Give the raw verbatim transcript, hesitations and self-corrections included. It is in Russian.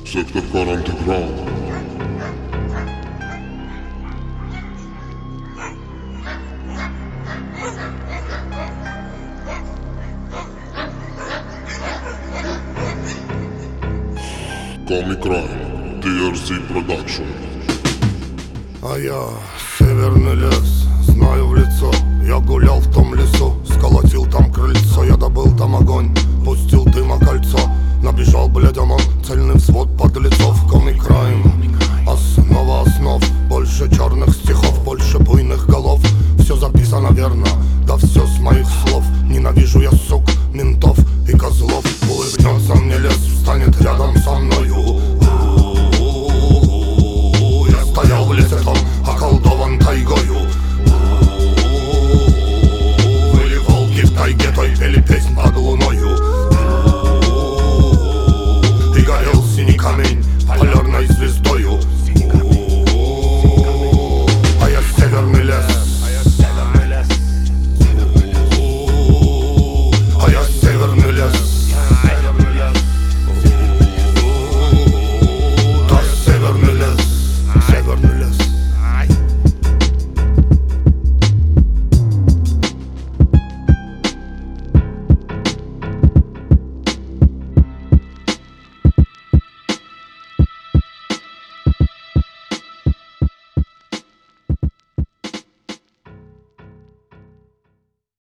Сектор Underground. Comic Crime, ди ар зет Production. А я северный лес, знаю в лицо. Я гулял в том лесу, сколотил там крыльцо. Я добыл там